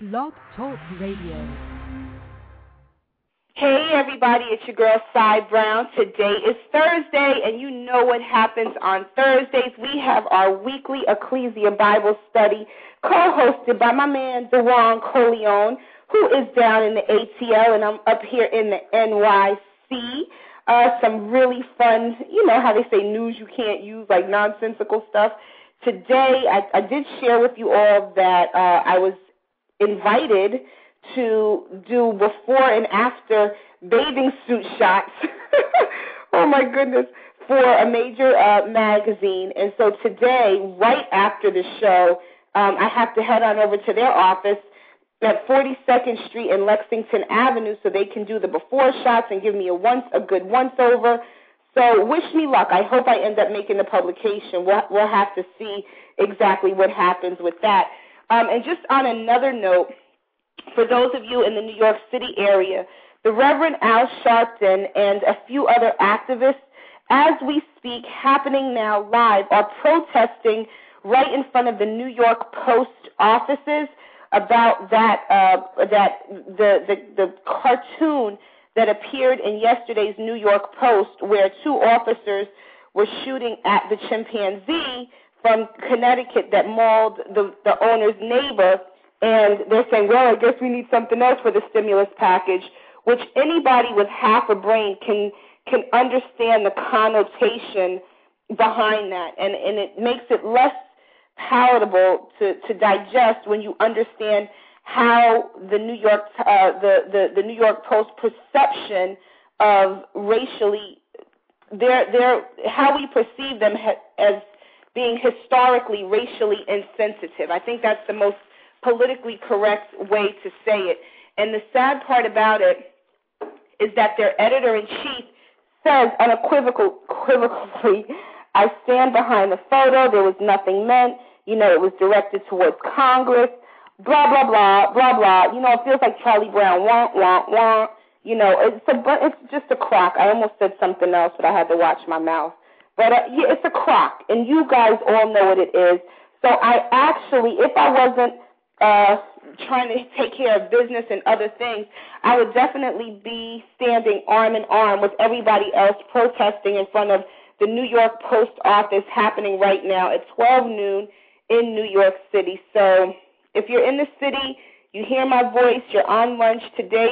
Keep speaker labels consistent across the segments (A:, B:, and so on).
A: Blog Talk Radio.
B: Hey everybody, it's your girl Cy Brown. Today is Thursday, and you know what happens on Thursdays. We have our weekly Ecclesia Bible study co-hosted by my man Dewan Coleon, who is down in the ATL, and I'm up here in the NYC. Some really fun, you know how they say news you can't use, like nonsensical stuff. Today, I did share with you all that I was invited to do before and after bathing suit shots, oh my goodness, for a major magazine. And so today, right after the show, I have to head on over to their office at 42nd Street and Lexington Avenue so they can do the before shots and give me a good once-over. So wish me luck. I hope I end up making the publication. We'll have to see exactly what happens with that. And just on another note, for those of you in the New York City area, the Reverend Al Sharpton and a few other activists, as we speak, happening now live, are protesting right in front of the New York Post offices about the cartoon that appeared in yesterday's New York Post, where two officers were shooting at the chimpanzee from Connecticut that mauled the owner's neighbor. And they're saying, well, I guess we need something else for the stimulus package, which anybody with half a brain can understand the connotation behind that. And it makes it less palatable to digest when you understand how the New York the New York Post perception of racially how we perceive them as being historically racially insensitive. I think that's the most politically correct way to say it. And the sad part about it is that their editor-in-chief says unequivocally, I stand behind the photo, there was nothing meant, you know, it was directed towards Congress, blah, blah, blah, blah, blah. You know, it feels like Charlie Brown, wah, wah, wah. You know, it's just a crock. I almost said something else, but I had to watch my mouth. But, yeah, it's a crock, and you guys all know what it is. So I actually, if I wasn't trying to take care of business and other things, I would definitely be standing arm in arm with everybody else protesting in front of the New York Post office happening right now at 12 noon in New York City. So if you're in the city, you hear my voice, you're on lunch today,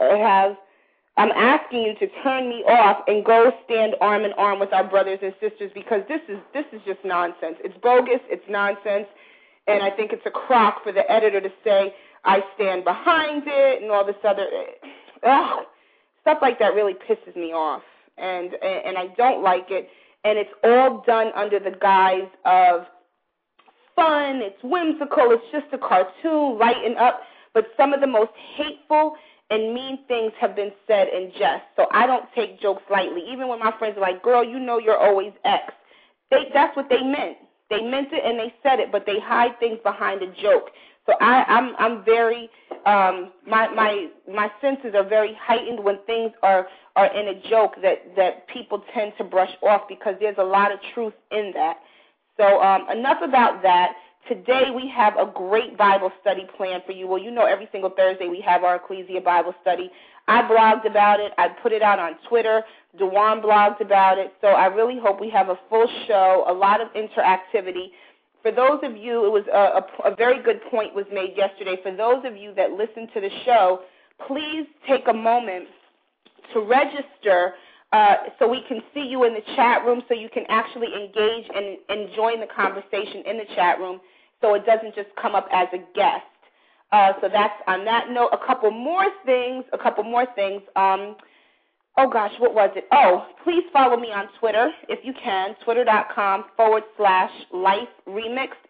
B: I'm asking you to turn me off and go stand arm in arm with our brothers and sisters, because this is just nonsense. It's bogus, it's nonsense. And I think it's a crock for the editor to say, I stand behind it, and all this other stuff like that really pisses me off. And I don't like it. And it's all done under the guise of fun, it's whimsical, it's just a cartoon, lighten up. But some of the most hateful and mean things have been said in jest. So I don't take jokes lightly. Even when my friends are like, girl, you know you're always X. That's what they meant. They meant it and they said it, but they hide things behind a joke. So I'm very my senses are very heightened when things are in a joke that people tend to brush off, because there's a lot of truth in that. So enough about that. Today we have a great Bible study planned for you. Well, you know, every single Thursday we have our Ecclesia Bible study. I blogged about it. I put it out on Twitter. Dewan blogged about it. So I really hope we have a full show, a lot of interactivity. For those of you, it was a very good point was made yesterday. For those of you that listen to the show, please take a moment to register so we can see you in the chat room, so you can actually engage and join the conversation in the chat room, so it doesn't just come up as a guest. So that's on that note. A couple more things. Oh, gosh, what was it? Oh, please follow me on Twitter if you can, twitter.com/LifeRemixed,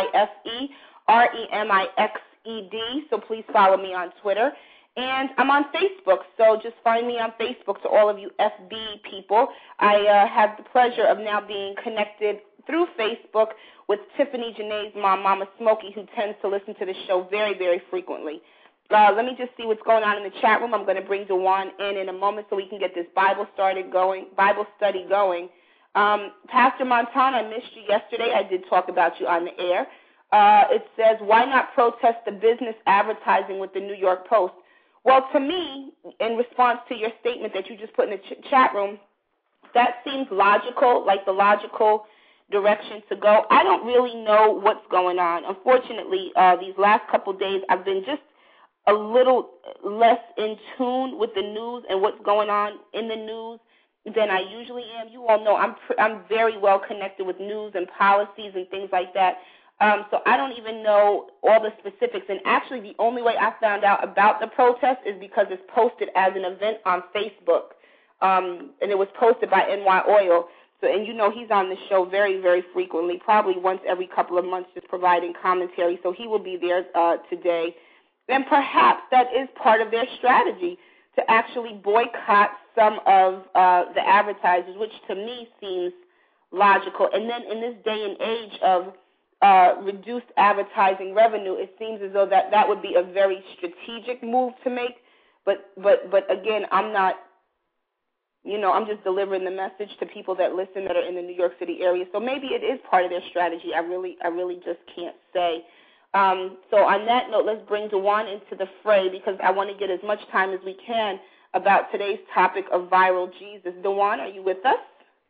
B: LifeRemixed. So please follow me on Twitter. And I'm on Facebook, so just find me on Facebook. To all of you FB people, I have the pleasure of now being connected through Facebook with Tiffany Janae's mom, Mama Smokey, who tends to listen to the show very, very frequently. Let me just see what's going on in the chat room. I'm going to bring Dewan in a moment so we can get this Bible study going. Pastor Montana, I missed you yesterday. I did talk about you on the air. It says, why not protest the business advertising with the New York Post? Well, to me, in response to your statement that you just put in the chat room, that seems logical, like the logical direction to go. I don't really know what's going on. Unfortunately, these last couple days, I've been just a little less in tune with the news and what's going on in the news than I usually am. You all know I'm very well connected with news and policies and things like that. So I don't even know all the specifics. And actually, the only way I found out about the protest is because it's posted as an event on Facebook. And it was posted by NY Oil. So, and you know he's on the show very, very frequently, probably once every couple of months, just providing commentary. So he will be there today. And perhaps that is part of their strategy to actually boycott some of the advertisers, which to me seems logical. And then in this day and age of reduced advertising revenue, it seems as though that would be a very strategic move to make. But again, I'm not, I'm just delivering the message to people that listen that are in the New York City area. So maybe it is part of their strategy. I really just can't say. So on that note, let's bring DeJuan into the fray because I want to get as much time as we can about today's topic of viral Jesus. DeJuan, are you with us?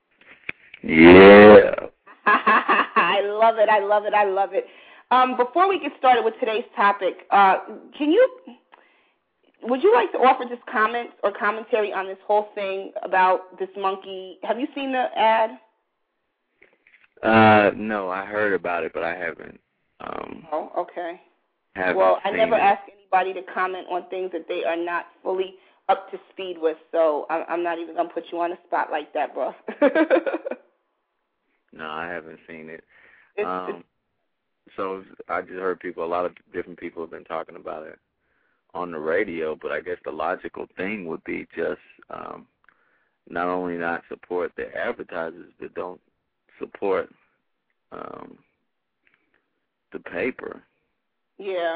C: Yeah.
B: I love it. Before we get started with today's topic, would you like to offer just comments or commentary on this whole thing about this monkey? Have you seen the ad?
C: No, I heard about it, but I haven't.
B: Okay.
C: Well,
B: I never ask anybody to comment on things that they are not fully up to speed with, so I'm not even going to put you on the spot like that, bro.
C: No, I haven't seen it. So I just heard a lot of different people have been talking about it on the radio, but I guess the logical thing would be just not only not support the advertisers, but don't support the paper.
B: Yeah.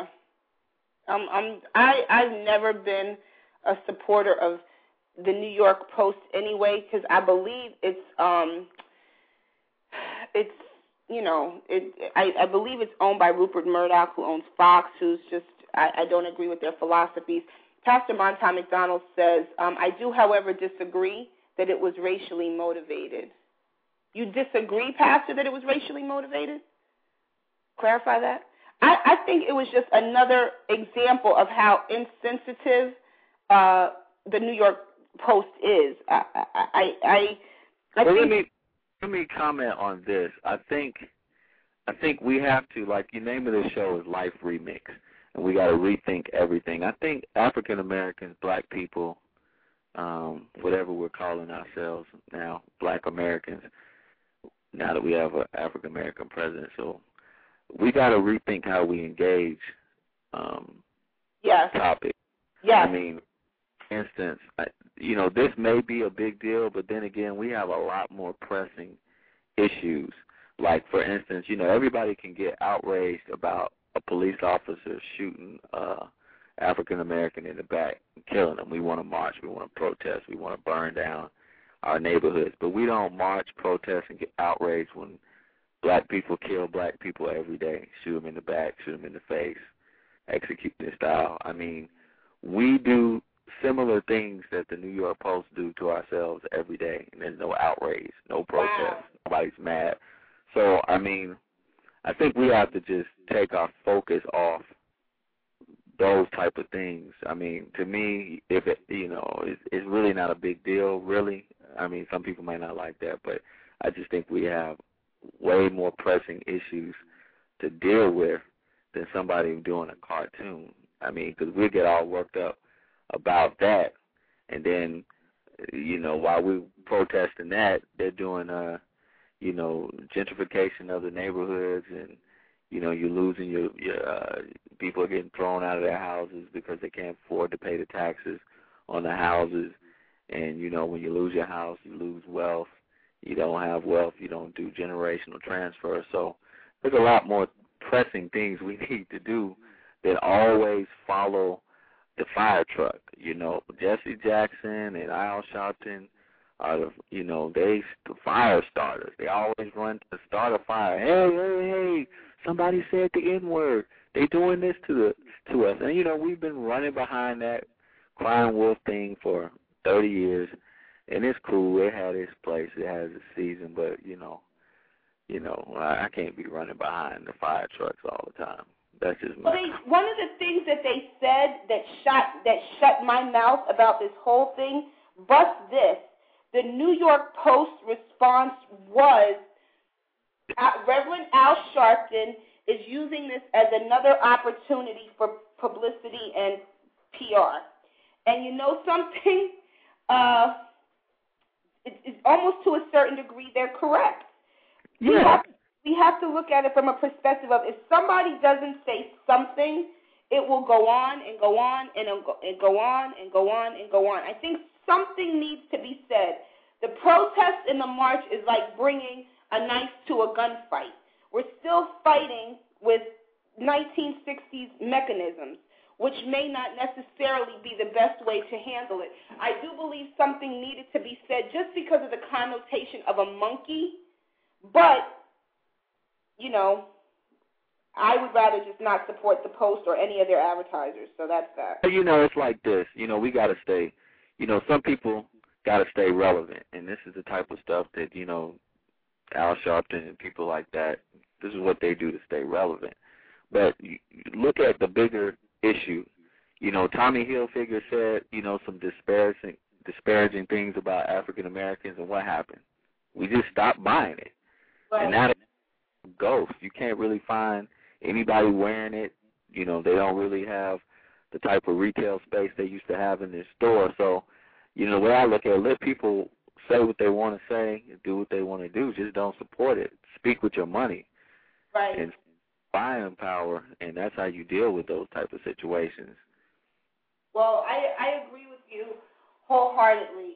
B: I've never been a supporter of the New York Post anyway, because I believe I believe it's owned by Rupert Murdoch, who owns Fox, who's just, I don't agree with their philosophies. Pastor Monta McDonald says, I do, however, disagree that it was racially motivated. You disagree, Pastor, that it was racially motivated? Clarify that. I think it was just another example of how insensitive the New York Post is.
C: Let me comment on this. I think we have to, like, the name of this show is Life Remix, and we got to rethink everything. I think African Americans, black people, whatever we're calling ourselves now, black Americans, now that we have an African American president, so we got to rethink how we engage topic.
B: Yes.
C: I mean, for instance, this may be a big deal, but then again, we have a lot more pressing issues. Like, for instance, everybody can get outraged about a police officer shooting African American in the back and killing them. We want to march, we want to protest, we want to burn down our neighborhoods, but we don't march, protest, and get outraged when black people kill black people every day, shoot them in the back, shoot them in the face, execute their style. I mean, we do similar things that the New York Post do to ourselves every day, and there's no outrage, no protest, nobody's mad. So, I mean, I think we have to just take our focus off those type of things. I mean, to me, if it, it's really not a big deal, really. I mean, some people might not like that, but I just think we have way more pressing issues to deal with than somebody doing a cartoon. I mean, because we get all worked up about that, and then, while we're protesting that, they're doing, gentrification of the neighborhoods, and, you're losing your people are getting thrown out of their houses because they can't afford to pay the taxes on the houses, and, when you lose your house, you lose wealth. You don't have wealth, you don't do generational transfer. So there's a lot more pressing things we need to do than always follow the fire truck. Jesse Jackson and Al Sharpton are they the fire starters. They always run to start a fire. Hey, somebody said the N-word. They doing this to us. And, you know, we've been running behind that crying wolf thing for 30 years, and it's cool. It had its place. It has its season, but, you know, I can't be running behind the fire trucks all the time. That's just my...
B: One of the things that they said that shut my mouth about this whole thing was this. The New York Post response was, Reverend Al Sharpton is using this as another opportunity for publicity and PR. And you know something? It's almost to a certain degree they're correct.
C: Yeah.
B: We have to look at it from a perspective of if somebody doesn't say something, it will go on and go on and go on and go on and go on. I think something needs to be said. The protest in the march is like bringing a knife to a gunfight. We're still fighting with 1960s mechanisms, which may not necessarily be the best way to handle it. I do believe something needed to be said just because of the connotation of a monkey, but, you know, I would rather just not support the Post or any of their advertisers, so that's that.
C: You know, it's like this. You know, we got to stay, you know, some people got to stay relevant, and this is the type of stuff that, you know, Al Sharpton and people like that, this is what they do to stay relevant. But you look at the bigger issue. You know, Tommy Hilfiger said, you know, some disparaging things about African Americans, and what happened? We just stopped buying it.
B: Right.
C: And now it's a ghost. You can't really find anybody wearing it. You know, they don't really have the type of retail space they used to have in their store. So, you know, the way I look at it, let people say what they want to say and do what they want to do. Just don't support it. Speak with your money.
B: Right.
C: And buying power, and that's how you deal with those type of situations.
B: Well, I agree with you wholeheartedly.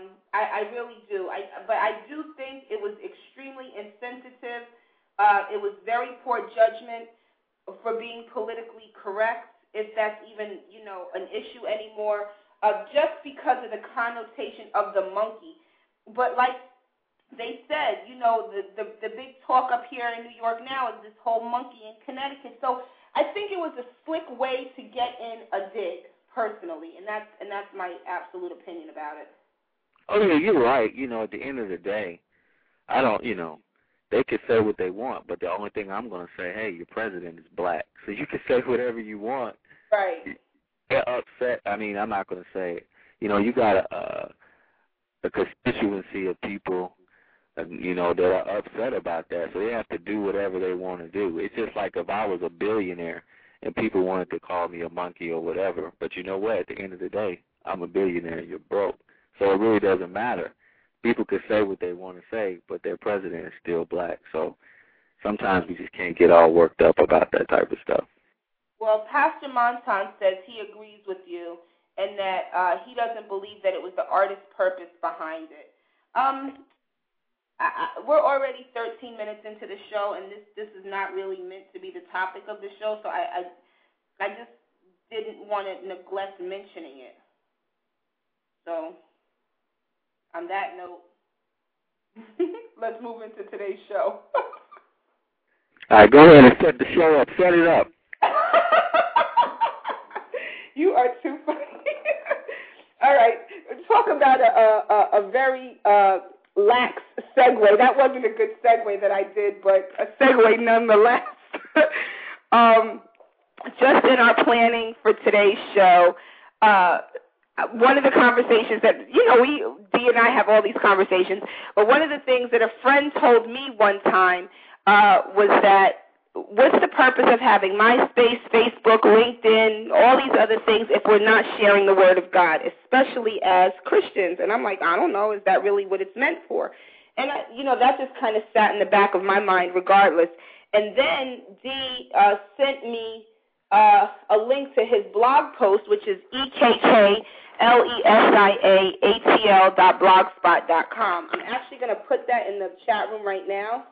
B: I really do. But I do think it was extremely insensitive. It was very poor judgment for being politically correct, if that's even, you know, an issue anymore, just because of the connotation of the monkey. But like they said, you know, the big talk up here in New York now is this whole monkey in Connecticut. So I think it was a slick way to get in a dig, personally, and that's my absolute opinion about it.
C: Oh, yeah, you're right. You know, at the end of the day, I don't, you know, they could say what they want, but the only thing I'm going to say, hey, your president is black, so you can say whatever you want.
B: Right.
C: They're upset. I mean, I'm not going to say it. You know, you got a constituency of people, you know, that are upset about that, so they have to do whatever they want to do. It's just like if I was a billionaire and people wanted to call me a monkey or whatever, but you know what? At the end of the day, I'm a billionaire and you're broke, so it really doesn't matter. People could say what they want to say, but their president is still black, so sometimes we just can't get all worked up about that type of stuff.
B: Well, Pastor Montan says he agrees with you and that he doesn't believe that it was the artist's purpose behind it. We're already 13 minutes into the show, and this is not really meant to be the topic of the show, so I just didn't want to neglect mentioning it. So, on that note, let's move into today's show.
C: All right, go ahead and set the show up. Set it up.
B: You are too funny. All right, talk about a very lax segue. That wasn't a good segue that I did, but a segue nonetheless. Just in our planning for today's show, one of the conversations that, you know, Dee and I have all these conversations, but one of the things that a friend told me one time was that, what's the purpose of having MySpace, Facebook, LinkedIn, all these other things if we're not sharing the Word of God, especially as Christians? And I'm like, I don't know, is that really what it's meant for? And, you know, that just kind of sat in the back of my mind regardless. And then Dee sent me a link to his blog post, which is EKKLESIAATL.blogspot.com. I'm actually going to put that in the chat room right now.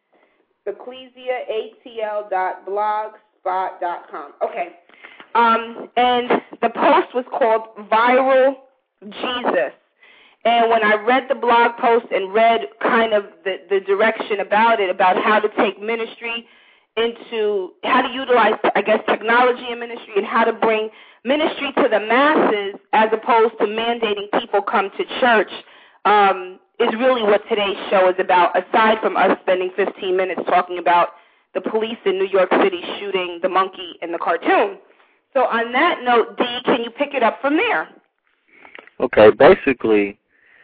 B: EcclesiaATL.blogspot.com. Okay. And the post was called Viral Jesus. And when I read the blog post and read kind of the direction about it, about how to take ministry into how to utilize, I guess, technology in ministry and how to bring ministry to the masses as opposed to mandating people come to church is really what today's show is about, aside from us spending 15 minutes talking about the police in New York City shooting the monkey in the cartoon. So on that note, Dee, can you pick it up from there?
C: Okay, basically,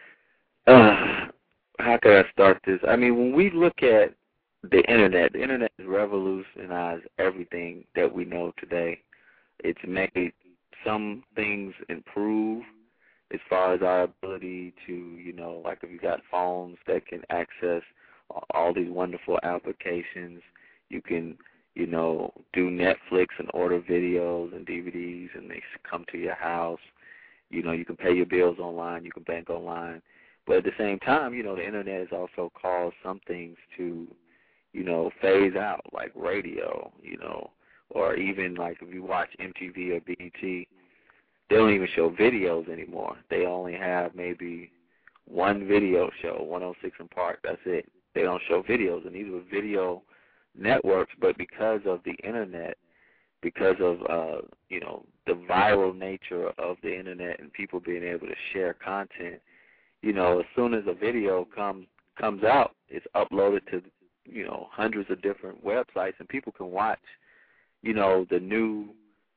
C: how can I start this? I mean, when we look at the internet has revolutionized everything that we know today. It's made some things improve as far as our ability to, you know, like if you got phones that can access all these wonderful applications, you can, you know, do Netflix and order videos and DVDs and they come to your house. You know, you can pay your bills online, you can bank online. But at the same time, you know, the internet has also caused some things to, you know, phase out, like radio, you know, or even like if you watch MTV or BET, they don't even show videos anymore. They only have maybe one video show, 106 in Park, that's it. They don't show videos, and these were video networks, but because of the internet, because of, you know, the viral nature of the internet and people being able to share content, you know, as soon as a video comes out, it's uploaded to, you know, hundreds of different websites, and people can watch, you know, the new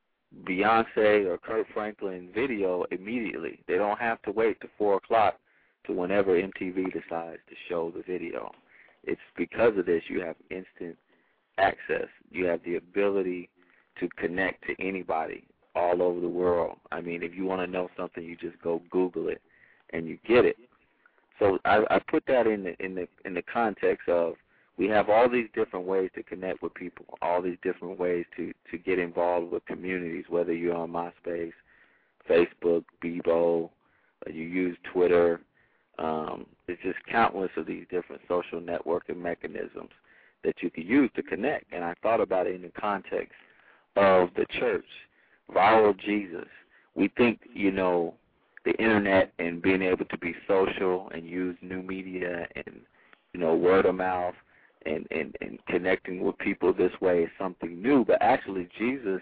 C: Beyonce or Kurt Franklin video immediately. They don't have to wait to 4 o'clock to whenever MTV decides to show the video. It's because of this you have instant access. You have the ability to connect to anybody all over the world. I mean, if you want to know something, you just go Google it and you get it. So I put that in the context of we have all these different ways to connect with people, all these different ways to get involved with communities, whether you're on MySpace, Facebook, Bebo, you use Twitter. It's just countless of these different social networking mechanisms that you can use to connect. And I thought about it in the context of the church, viral Jesus. We think, you know, the internet and being able to be social and use new media and, you know, word of mouth and connecting with people this way is something new. But actually Jesus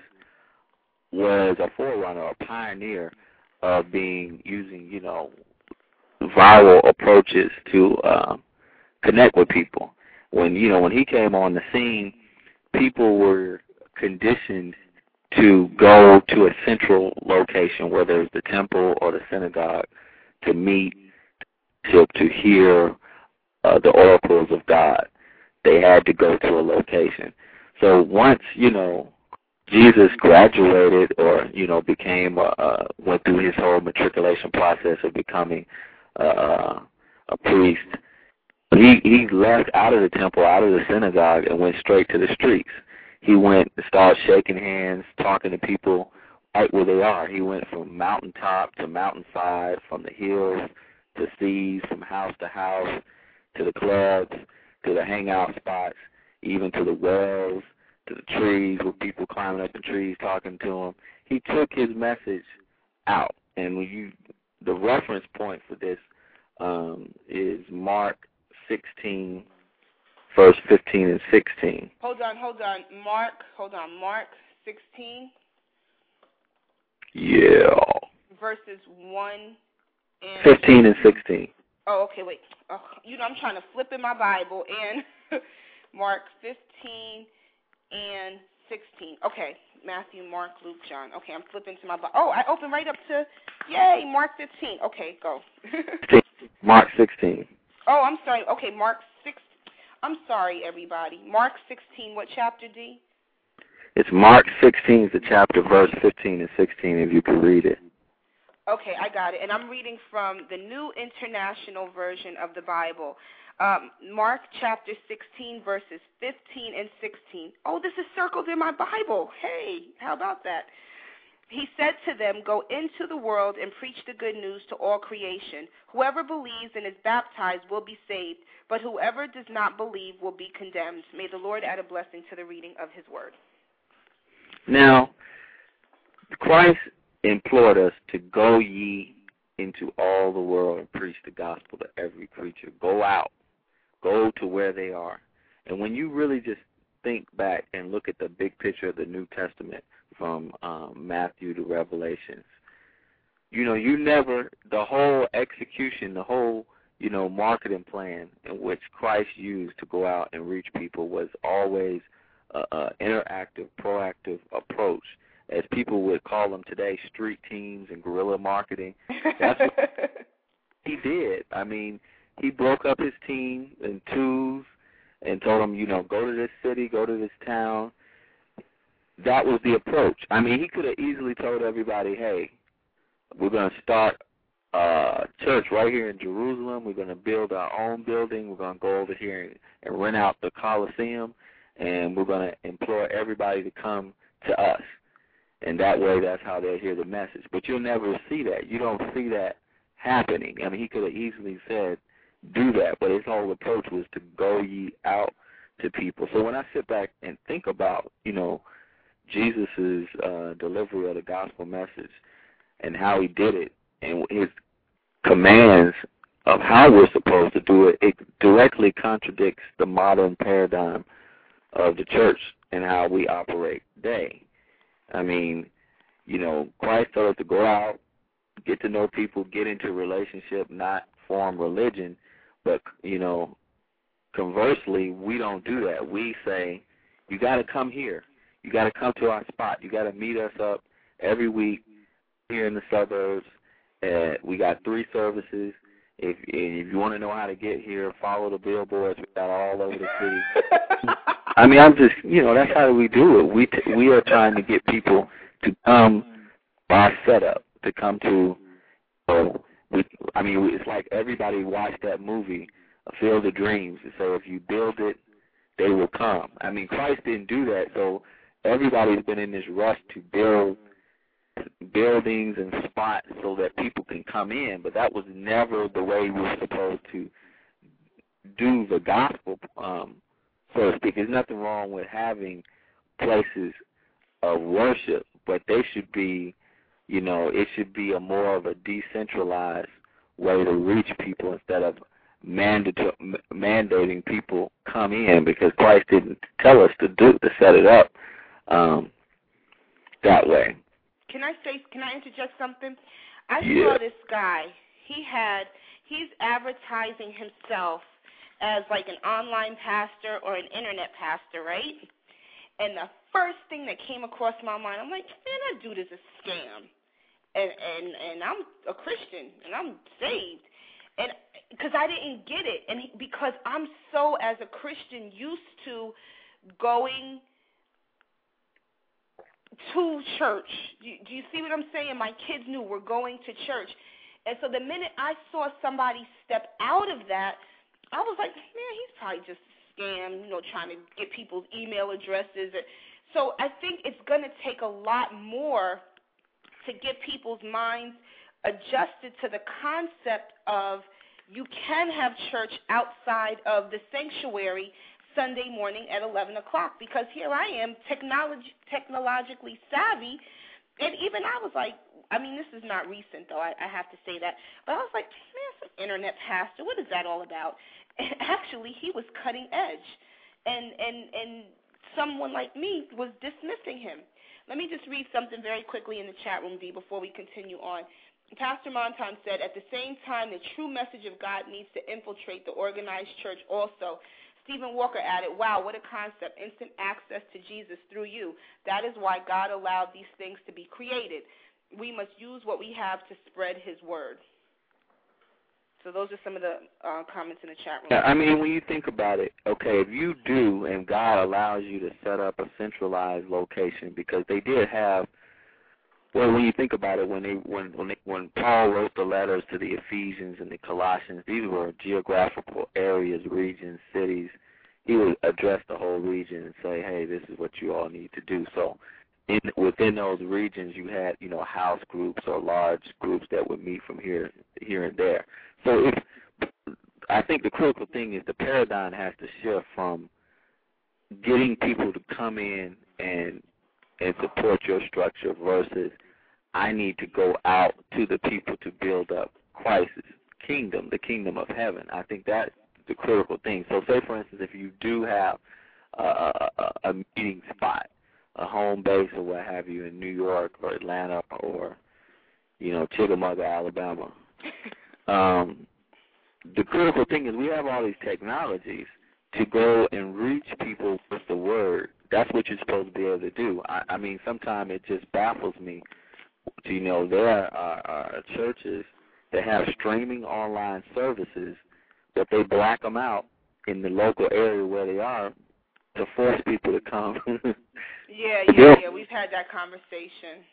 C: was a forerunner, a pioneer of using, you know, viral approaches to connect with people. When he came on the scene, people were conditioned to go to a central location, whether it's the temple or the synagogue, to meet, to hear the oracles of God. They had to go to a location. So once, you know, Jesus graduated or, you know, went through his whole matriculation process of becoming a priest, he left out of the temple, out of the synagogue, and went straight to the streets. He went and started shaking hands, talking to people right where they are. He went from mountaintop to mountainside, from the hills to seas, from house to house, to the clubs, to the hangout spots, even to the wells, to the trees with people climbing up the trees talking to him. He took his message out. And the reference point for this is Mark 16, verse 15 and 16.
B: Hold on. Mark 16.
C: Yeah.
B: Verses 1 and
C: 15 and 16.
B: Oh, okay, wait. Oh, you know, I'm trying to flip in my Bible, and Mark 15 and 16. Okay, Matthew, Mark, Luke, John. Okay, I'm flipping to my Bible. Oh, I opened right up to, yay, Mark 15. Okay, go.
C: Mark 16.
B: Oh, I'm sorry. Okay, Mark 6. I'm sorry, everybody. Mark 16, what chapter, D?
C: It's Mark 16, the chapter, verse 15 and 16, if you could read it.
B: Okay, I got it. And I'm reading from the New International Version of the Bible. Mark chapter 16, verses 15 and 16. Oh, this is circled in my Bible. Hey, how about that? He said to them, "Go into the world and preach the good news to all creation. Whoever believes and is baptized will be saved, but whoever does not believe will be condemned." May the Lord add a blessing to the reading of his word.
C: Now, Christ implored us to go ye into all the world and preach the gospel to every creature. Go out. Go to where they are. And when you really just think back and look at the big picture of the New Testament from Matthew to Revelations, the whole execution, the whole, marketing plan in which Christ used to go out and reach people was always an interactive, proactive approach. As people would call them today, street teams and guerrilla marketing. That's what he did. I mean, he broke up his team in twos and told them, go to this city, go to this town. That was the approach. I mean, he could have easily told everybody, hey, we're going to start a church right here in Jerusalem. We're going to build our own building. We're going to go over here and rent out the Colosseum, and we're going to implore everybody to come to us. And that way, that's how they'll hear the message. But you'll never see that. You don't see that happening. I mean, he could have easily said, do that, but his whole approach was to go ye out to people. So when I sit back and think about, Jesus' delivery of the gospel message and how he did it and his commands of how we're supposed to do it, it directly contradicts the modern paradigm of the church and how we operate today. I mean, Christ told us to go out, get to know people, get into a relationship, not form religion. But, conversely, we don't do that. We say, you got to come here. You got to come to our spot. You got to meet us up every week here in the suburbs. We got 3 services. If you want to know how to get here, follow the billboards. We got all over the city. I mean, I'm just, that's how we do it. We are trying to get people to come by setup, to come to, it's like everybody watched that movie, A Field of Dreams, and so if you build it, they will come. I mean, Christ didn't do that, so everybody's been in this rush to build buildings and spots so that people can come in, but that was never the way we were supposed to do the gospel, so to speak. There's nothing wrong with having places of worship, but they should be, it should be a more of a decentralized way to reach people instead of mandating people come in, because Christ didn't tell us to set it up that way.
B: Can I interject something? I saw this guy. He's advertising himself as like an online pastor or an internet pastor, right? And the first thing that came across my mind, I'm like, man, that dude is a scam. And I'm a Christian, and I'm saved. And because I didn't get it, and because I'm so, as a Christian, used to going to church. Do you see what I'm saying? My kids knew we're going to church. And so the minute I saw somebody step out of that, I was like, man, he's probably just a scam, trying to get people's email addresses. So I think it's going to take a lot more to get people's minds adjusted to the concept of you can have church outside of the sanctuary Sunday morning at 11 o'clock, because here I am, technologically savvy, and even I was like, this is not recent, though, I have to say that, but I was like, man, it's an internet pastor, what is that all about? And actually, he was cutting edge, and someone like me was dismissing him. Let me just read something very quickly in the chat room, Dee, before we continue on. Pastor Montan said, at the same time, the true message of God needs to infiltrate the organized church also. Stephen Walker added, wow, what a concept, instant access to Jesus through you. That is why God allowed these things to be created. We must use what we have to spread his word. So those are some of the comments in the chat room.
C: Yeah, when you think about it, okay, if you do and God allows you to set up a centralized location, because they did have, well, when you think about it, when Paul wrote the letters to the Ephesians and the Colossians, these were geographical areas, regions, cities. He would address the whole region and say, hey, this is what you all need to do. So within those regions, you had, house groups or large groups that would meet from here and there. So I think the critical thing is the paradigm has to shift from getting people to come in and support your structure versus I need to go out to the people to build up Christ's kingdom, the kingdom of heaven. I think that's the critical thing. So say, for instance, if you do have a meeting spot, a home base or what have you in New York or Atlanta or, Chickamauga, Alabama. The critical thing is we have all these technologies to go and reach people with the word. That's what you're supposed to be able to do. I mean, sometimes it just baffles me. There are churches that have streaming online services, but they black them out in the local area where they are to force people to come.
B: Yeah. We've had that conversation.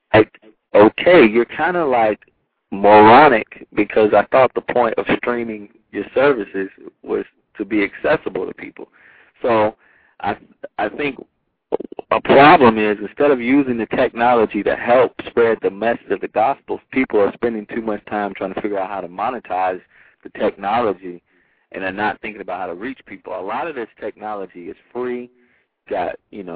C: Okay, you're kind of like moronic because I thought the point of streaming your services was to be accessible to people. So I think a problem is instead of using the technology to help spread the message of the gospel, people are spending too much time trying to figure out how to monetize the technology and are not thinking about how to reach people. A lot of this technology is free. You got,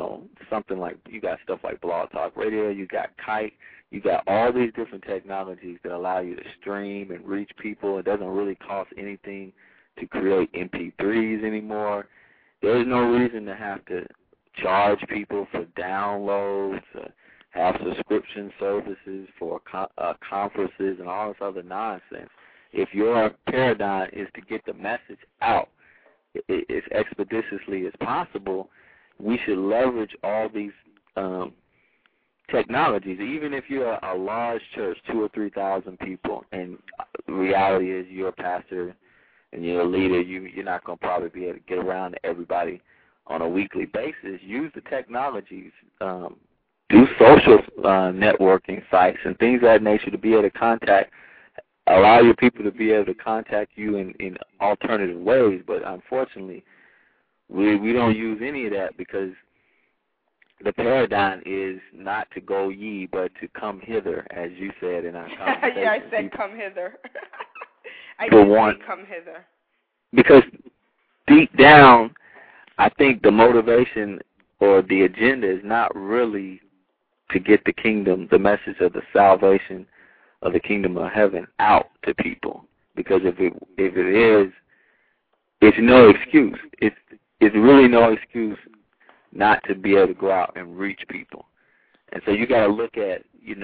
C: you got stuff like Blog Talk Radio, you got Kite, you got all these different technologies that allow you to stream and reach people. It doesn't really cost anything to create MP3s anymore. There's no reason to have to charge people for downloads, have subscription services for conferences and all this other nonsense. If your paradigm is to get the message out as expeditiously as possible, we should leverage all these technologies. Even if you're a large church, 2,000 or 3,000 people, and the reality is you're a pastor and you're a leader, you're not going to probably be able to get around to everybody on a weekly basis. Use the technologies, do social networking sites and things of that nature to be able to allow your people to be able to contact you in alternative ways. But unfortunately, we don't use any of that because the paradigm is not to go ye, but to come hither, as you said in our conversation.
B: Yeah, I said come hither. I did say come hither.
C: Because deep down, I think the motivation or the agenda is not really to get the kingdom, the message of the salvation of the kingdom of heaven out to people. Because if it is, it's no excuse. It's really no excuse not to be able to go out and reach people. And so you got to look at,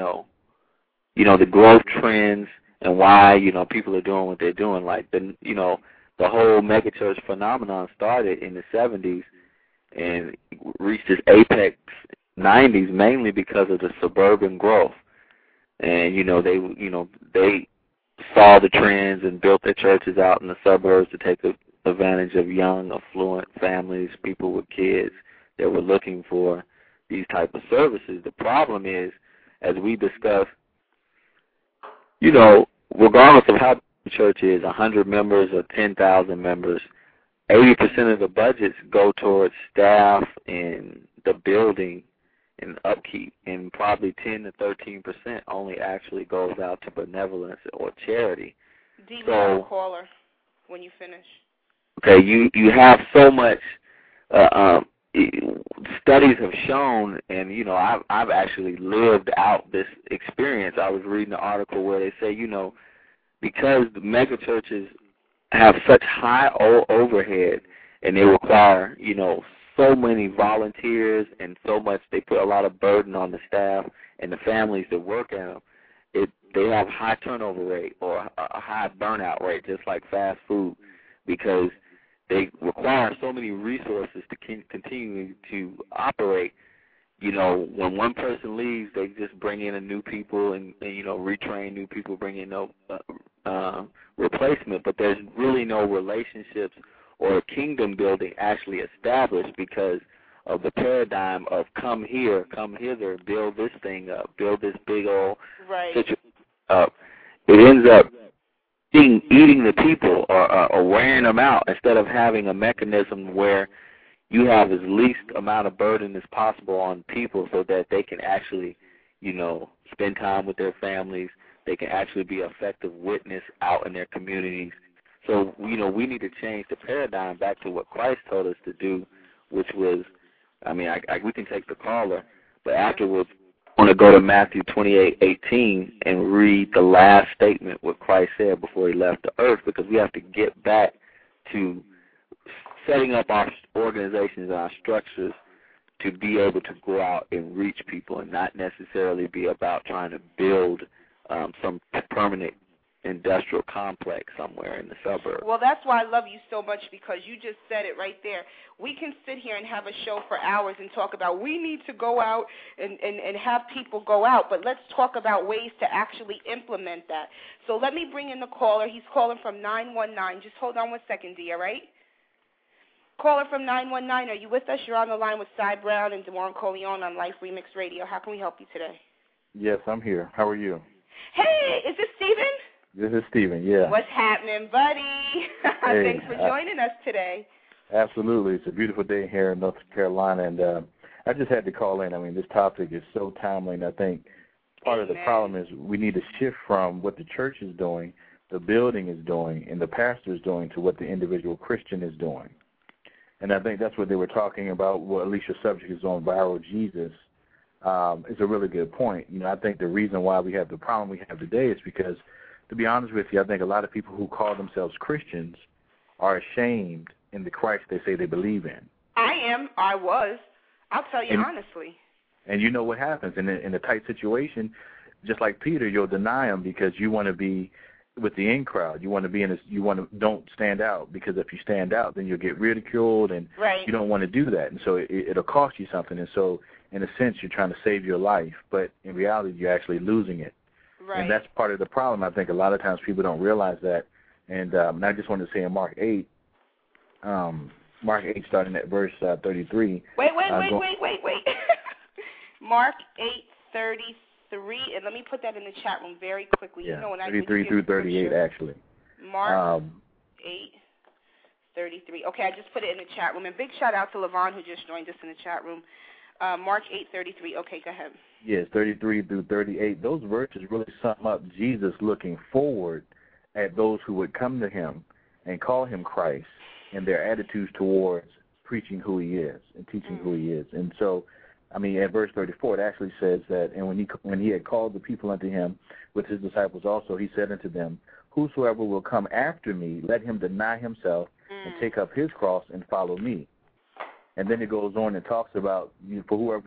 C: the growth trends and why, people are doing what they're doing. Like, the whole megachurch phenomenon started in the 70s and reached its apex 90s mainly because of the suburban growth. And, they saw the trends and built their churches out in the suburbs to take advantage of young, affluent families, people with kids that were looking for these type of services. The problem is, as we discussed, regardless of how the church is, 100 members or 10,000 members, 80% of the budgets go towards staff and the building and upkeep, and probably 10 to 13% only actually goes out to benevolence or charity.
B: So, caller, when you finish.
C: Okay, you have so much. Studies have shown, and I've actually lived out this experience. I was reading an article where they say, because the mega churches have such high overhead and they require, so many volunteers and so much, they put a lot of burden on the staff and the families that work at them. They have a high turnover rate or a high burnout rate, just like fast food, because they require so many resources to continue to operate. When one person leaves, they just bring in a new people and retrain new people, bring in no replacement. But there's really no relationships or kingdom building actually established because of the paradigm of come here, come hither, build this thing up, build this big old situation up. It ends up eating the people or wearing them out instead of having a mechanism where you have as least amount of burden as possible on people so that they can actually, spend time with their families. They can actually be an effective witness out in their communities. So, we need to change the paradigm back to what Christ told us to do, which was, we can take the caller, but afterwards I want to go to Matthew 28:18 and read the last statement what Christ said before he left the earth, because we have to get back to setting up our organizations and our structures to be able to go out and reach people and not necessarily be about trying to build some permanent industrial complex somewhere in the suburbs.
B: Well, that's why I love you so much, because you just said it right there. We can sit here and have a show for hours and talk about we need to go out and have people go out, but let's talk about ways to actually implement that. So let me bring in the caller. He's calling from 919. Just hold on 1 second, Dia, right? Caller from 919, are you with us? You're on the line with Cy Brown and DeMaron Coleon on Life Remix Radio. How can we help you today?
D: Yes, I'm here. How are you?
B: Hey, is this Steven?
D: This is Steven, yeah.
B: What's happening, buddy?
D: Hey,
B: thanks for joining us today.
D: Absolutely. It's a beautiful day here in North Carolina, and I just had to call in. I mean, this topic is so timely, and I think part of the problem is we need to shift from what the church is doing, the building is doing, and the pastor is doing to what the individual Christian is doing. And I think that's what they were talking about. Well, at least your subject is on Viral Jesus. It's a really good point. You know, I think the reason why we have the problem we have today is because, to be honest with you, I think a lot of people who call themselves Christians are ashamed in the Christ they say they believe in.
B: I am. I was. I'll tell you honestly.
D: And you know what happens in a tight situation, just like Peter, you'll deny him because you want to be with the in crowd. You want to be in. Don't stand out, because if you stand out, then you'll get ridiculed, and you don't want to do that. And so it'll cost you something. And so, in a sense, you're trying to save your life, but in reality, you're actually losing it.
B: Right.
D: And that's part of the problem. I think a lot of times people don't realize that. And I just wanted to say in Mark 8, starting at verse 33.
B: Wait. Mark 8:33, and let me put that in the chat room very quickly.
D: Yeah,
B: you know, when
D: 33 through 38, actually.
B: Mark 8:33. Okay, I just put it in the chat room. And big shout out to Levon, who just joined us in the chat room. Mark 8:33. Okay, go ahead.
D: Yes, 33 through 38. Those verses really sum up Jesus looking forward at those who would come to him and call him Christ, and their attitudes towards preaching who he is and teaching who he is. And so, I mean, at verse 34, it actually says that, and when he had called the people unto him with his disciples also, he said unto them, whosoever will come after me, let him deny himself and take up his cross and follow me. And then it goes on and talks about, for whoever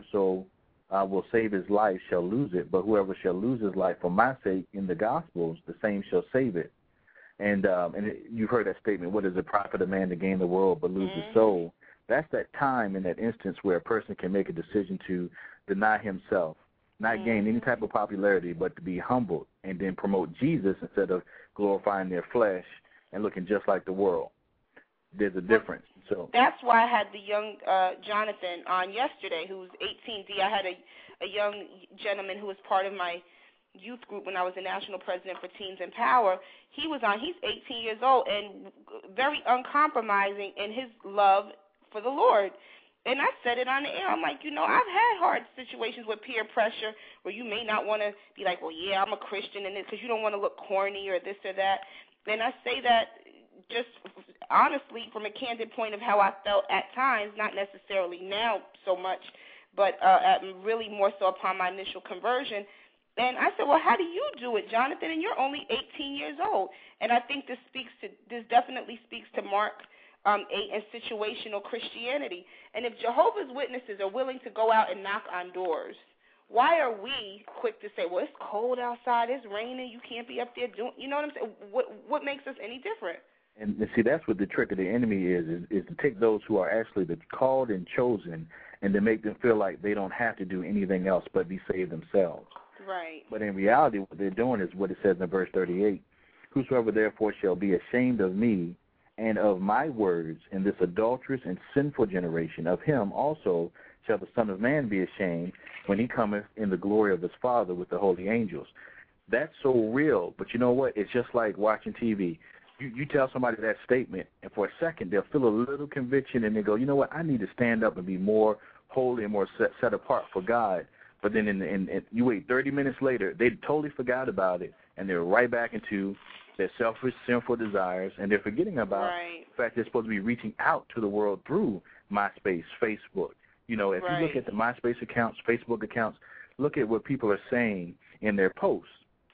D: will save his life shall lose it, but whoever shall lose his life for my sake in the Gospels, the same shall save it. And you've heard that statement, what is the profit of man to gain the world but lose his soul? That's that time in that instance where a person can make a decision to deny himself, not gain any type of popularity, but to be humbled and then promote Jesus instead of glorifying their flesh and looking just like the world. There's a difference. So
B: that's why I had the young Jonathan on yesterday, who's 18. I had a young gentleman who was part of my youth group when I was the national president for Teens in Power. He was on. He's 18 years old and very uncompromising in his love for the Lord. And I said it on the air. I'm like, you know, I've had hard situations with peer pressure where you may not want to be like, well, yeah, I'm a Christian, and because you don't want to look corny or this or that. And I say that just honestly from a candid point of how I felt at times, not necessarily now so much, but really more so upon my initial conversion. And I said, well, how do you do it, Jonathan? And you're only 18 years old. And I think this definitely speaks to Mark 8 and situational Christianity. And if Jehovah's Witnesses are willing to go out and knock on doors, why are we quick to say, well, it's cold outside, it's raining, you can't be up there doing, you know what I'm saying? What makes us any different?
D: And see, that's what the trick of the enemy is to take those who are actually the called and chosen and to make them feel like they don't have to do anything else but be saved themselves.
B: Right.
D: But in reality, what they're doing is what it says in verse 38, whosoever therefore shall be ashamed of me and of my words in this adulterous and sinful generation, of him also shall the Son of Man be ashamed when he cometh in the glory of his Father with the holy angels. That's so real, but you know what? It's just like watching TV. You tell somebody that statement, and for a second they'll feel a little conviction, and they go, you know what, I need to stand up and be more holy and more set apart for God. But then in you wait 30 minutes later, they totally forgot about it, and they're right back into their selfish, sinful desires, and they're forgetting about the fact they're supposed to be reaching out to the world through MySpace, Facebook. You know, if you look at the MySpace accounts, Facebook accounts, look at what people are saying in their posts.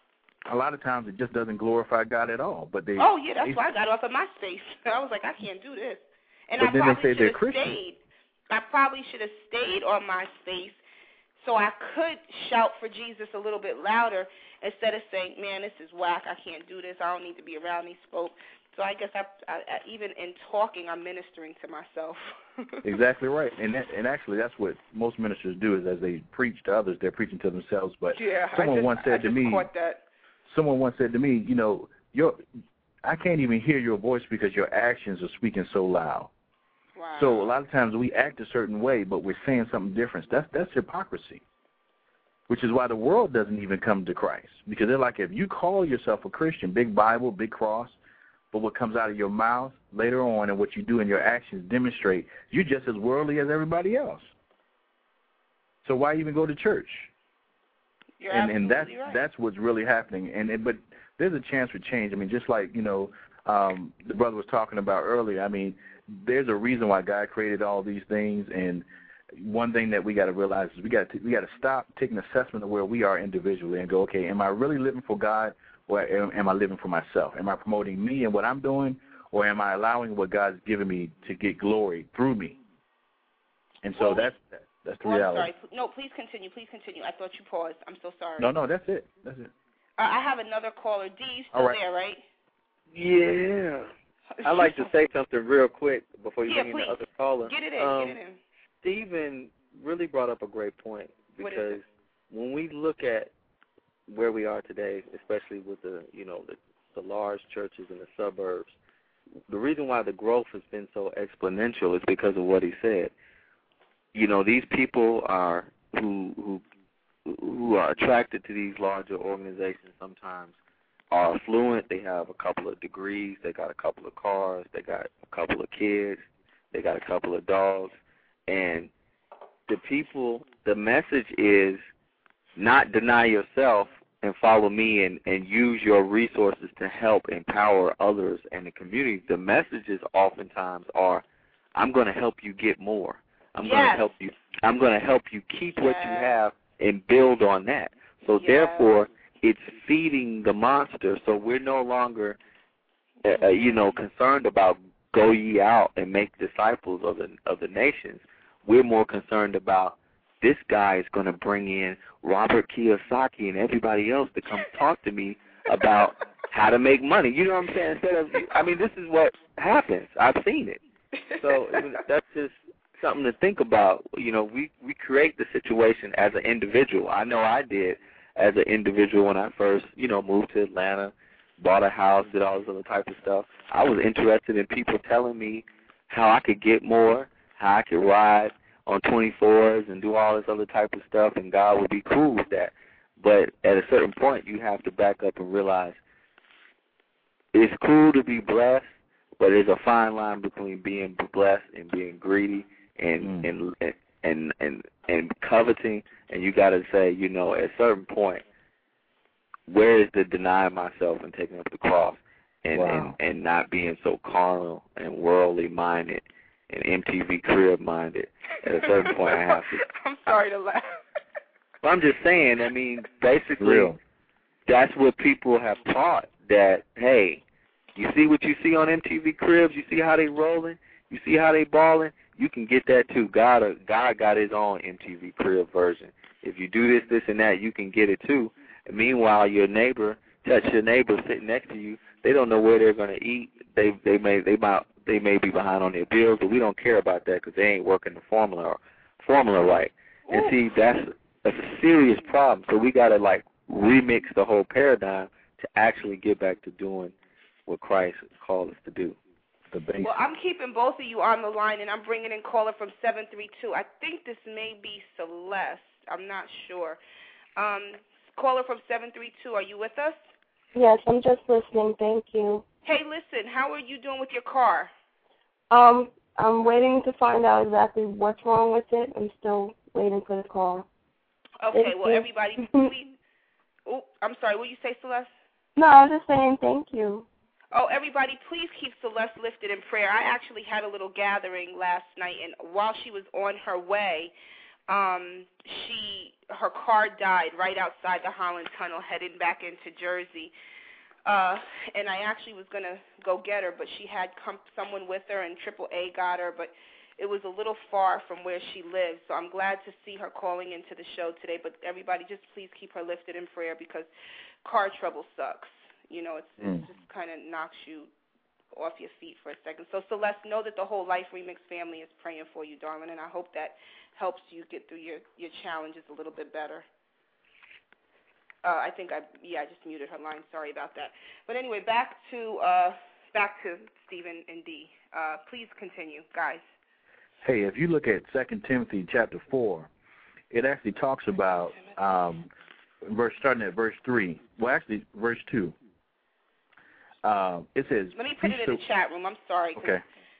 D: A lot of times it just doesn't glorify God at all. But that's
B: why I got off of MySpace. I was like, I can't do this. And
D: but
B: I
D: then
B: probably
D: they say
B: should
D: they're
B: have
D: Christian.
B: stayed. I probably should have stayed on MySpace so I could shout for Jesus a little bit louder instead of saying, man, this is whack, I can't do this, I don't need to be around these folks. So I guess I even in talking, I'm ministering to myself.
D: Exactly right. And actually that's what most ministers do is as they preach to others, they're preaching to themselves. But someone once said to me, you know, I can't even hear your voice because your actions are speaking so loud.
B: Wow.
D: So a lot of times we act a certain way, but we're saying something different. That's hypocrisy, which is why the world doesn't even come to Christ. Because they're like, if you call yourself a Christian, big Bible, big cross, but what comes out of your mouth later on and what you do in your actions demonstrate you're just as worldly as everybody else. So why even go to church?
B: You're
D: and
B: absolutely right.
D: that's what's really happening. But there's a chance for change. I mean, just like, you know, the brother was talking about earlier, I mean, there's a reason why God created all these things, and one thing that we got to realize is we got to stop, take an assessment of where we are individually and go, okay, am I really living for God, or am I living for myself? Am I promoting me and what I'm doing, or am I allowing what God's given me to get glory through me? And so that's the reality.
B: I'm sorry. No, please continue. Please continue. I thought you paused. I'm so sorry.
D: No, that's it.
B: I have another caller. D, you still
D: All right.
B: there, right?
C: Yeah. I'd like to say something real quick before you bring in
B: please.
C: the other caller.
B: Get it in.
C: Stephen really brought up a great point, because when we look at where we are today, especially with the large churches in the suburbs, the reason why the growth has been so exponential is because of what he said. You know, these people are who are attracted to these larger organizations sometimes are affluent. They have a couple of degrees. They got a couple of cars. They got a couple of kids. They got a couple of dogs. And the message is not deny yourself and follow me and use your resources to help empower others in the community. The messages oftentimes are, I'm going to help you get more. I'm going to help you keep what you have and build on that. So therefore, it's feeding the monster. So we're no longer, concerned about go ye out and make disciples of the nations. We're more concerned about this guy is going to bring in Robert Kiyosaki and everybody else to come talk to me about how to make money. You know what I'm saying? This is what happens. I've seen it. So that's just something to think about. You know, we create the situation as an individual. I know I did as an individual when I first, moved to Atlanta, bought a house, did all this other type of stuff. I was interested in people telling me how I could get more, how I could ride on 24s and do all this other type of stuff, and God would be cool with that. But at a certain point, you have to back up and realize it's cool to be blessed, but there's a fine line between being blessed and being greedy and coveting. And you got to say, at a certain point, where is the denying myself and taking up the cross and not being so carnal and worldly minded and MTV crib minded? At a certain point, I have to.
B: I'm sorry to laugh.
C: Well, I'm just saying, basically, that's what people have taught, that, hey, you see what you see on MTV Cribs, you see how they rolling, you see how they balling, you can get that too. God got his own MTV Crib version. If you do this, this, and that, you can get it too. And meanwhile, your neighbor sitting next to you, they don't know where they're going to eat. They may be behind on their bills, but we don't care about that because they ain't working the formula right. And see, that's a serious problem. So we got to remix the whole paradigm to actually get back to doing what Christ called us to do.
B: Well, I'm keeping both of you on the line, and I'm bringing in caller from 732. I think this may be Celeste. I'm not sure. Caller from 732, are you with us?
E: Yes, I'm just listening. Thank you.
B: Hey, listen, how are you doing with your car?
E: I'm waiting to find out exactly what's wrong with it. I'm still waiting for the call.
B: Okay, well, everybody, please. Oh, I'm sorry. What did you say, Celeste?
E: No, I was just saying thank you.
B: Oh, everybody, please keep Celeste lifted in prayer. I actually had a little gathering last night, and while she was on her way, her car died right outside the Holland Tunnel heading back into Jersey. And I actually was going to go get her, but she had someone with her, and AAA got her, but it was a little far from where she lives. So I'm glad to see her calling into the show today. But everybody, just please keep her lifted in prayer, because car trouble sucks. You know, it just kind of knocks you off your feet for a second. So, Celeste, know that the whole Life Remix family is praying for you, darling, and I hope that helps you get through your challenges a little bit better. I think I just muted her line. Sorry about that. But anyway, back to Stephen and Dee. Please continue, guys.
D: Hey, if you look at 2 Timothy chapter 4, it actually talks about starting at verse 3. Well, actually, verse 2. It says.
B: Let me put it in the chat room. I'm sorry.
D: Okay.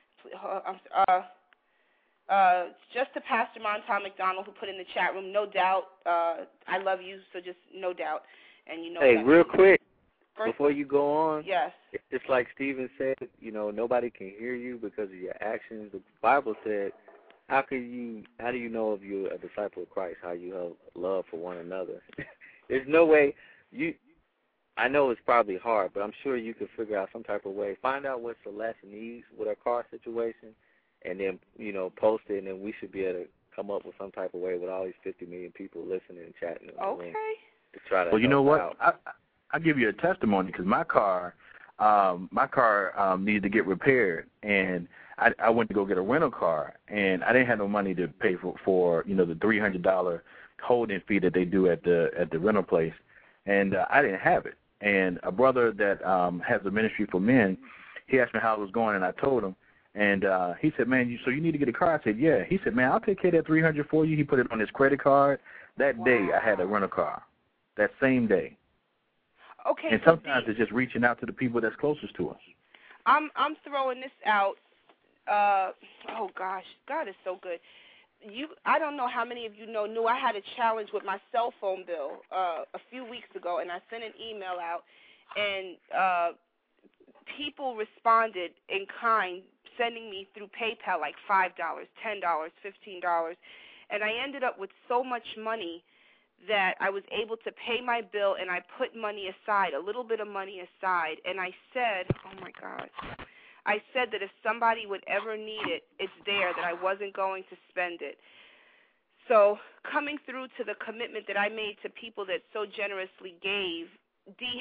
B: Just to Pastor Monton McDonald, who put in the chat room, no doubt. I love you, so just no doubt. And you know.
C: Hey, real quick,
B: first,
C: before you go on.
B: Yes.
C: It's like Stephen said. You know, nobody can hear you because of your actions. The Bible said, how do you know if you're a disciple of Christ? How you have love for one another? There's no way you. I know it's probably hard, but I'm sure you could figure out some type of way. Find out what Celeste needs with her car situation, and then, you know, post it, and then we should be able to come up with some type of way with all these 50 million people listening and chatting.
B: Okay.
C: To try to
D: well, you know what?
C: Out.
D: I'll give you a testimony, because my car needed to get repaired, and I went to go get a rental car, and I didn't have no money to pay for you know, the $300 holding fee that they do at the rental place, and I didn't have it. And a brother that has a ministry for men, he asked me how it was going, and I told him. And he said, man, so you need to get a car? I said, yeah. He said, man, I'll take care of that $300 for you. He put it on his credit card. That day, I had a rental car. That same day.
B: Okay.
D: And sometimes it's just reaching out to the people that's closest to us.
B: I'm throwing this out. Oh gosh, God is so good. I don't know how many of you knew I had a challenge with my cell phone bill a few weeks ago, and I sent an email out, and people responded in kind, sending me through PayPal like $5, $10, $15, and I ended up with so much money that I was able to pay my bill, and I put money aside, a little bit of money aside, and I said, oh my God, I said that if somebody would ever need it, it's there, that I wasn't going to spend it. So coming through to the commitment that I made to people that so generously gave, Dee,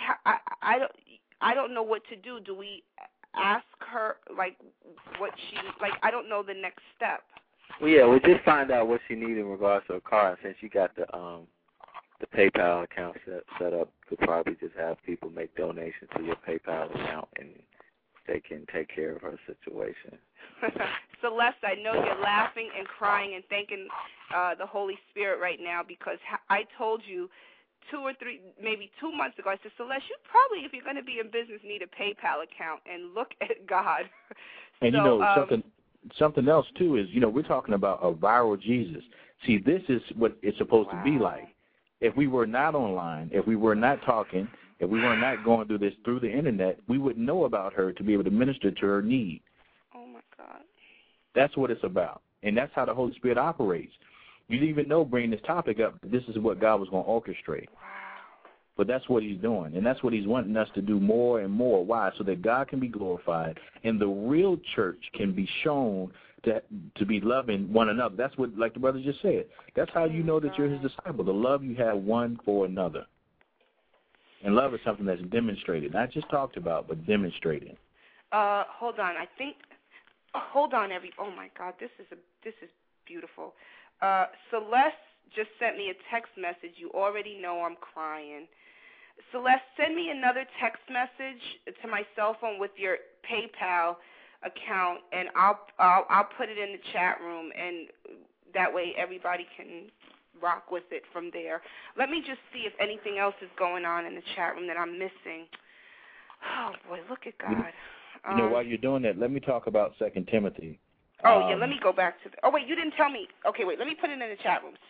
B: I don't know what to do. Do we ask her, like, what she, like, I don't know the next step.
C: Well, yeah, we'll just find out what she needs in regards to her car. Since you got the PayPal account set up, you could probably just have people make donations to your PayPal account, and they can take care of her situation.
B: Celeste, I know you're laughing and crying and thanking the Holy Spirit right now, because I told you 2 or 3, maybe 2 months ago, I said, Celeste, you probably, if you're going to be in business, need a PayPal account, and look at God.
D: And,
B: so,
D: you know, something else, too, is, you know, we're talking about a viral Jesus. See, this is what it's supposed to be like. If we were not online, if we were not talking, if we were not going through this through the Internet, we wouldn't know about her to be able to minister to her need.
B: Oh, my God.
D: That's what it's about, and that's how the Holy Spirit operates. You didn't even know, bringing this topic up, this is what God was going to orchestrate.
B: Wow.
D: But that's what he's doing, and that's what he's wanting us to do more and more. Why? So that God can be glorified, and the real church can be shown to be loving one another. That's what, like the brother just said, that's how you know that you're his disciple, the love you have one for another. And love is something that's demonstrated, not just talked about, but demonstrated.
B: Hold on. Hold on, oh my God, this is beautiful. Celeste just sent me a text message. You already know I'm crying. Celeste, send me another text message to my cell phone with your PayPal account, and I'll put it in the chat room, and that way everybody can rock with it from there. Let me just see if anything else is going on in the chat room that I'm missing. Oh boy, look at God.
D: You know, while you're doing that, let me talk about 2 Timothy.
B: Yeah, let me go back to wait, you didn't tell me. Okay, wait, let me put it in the chat room.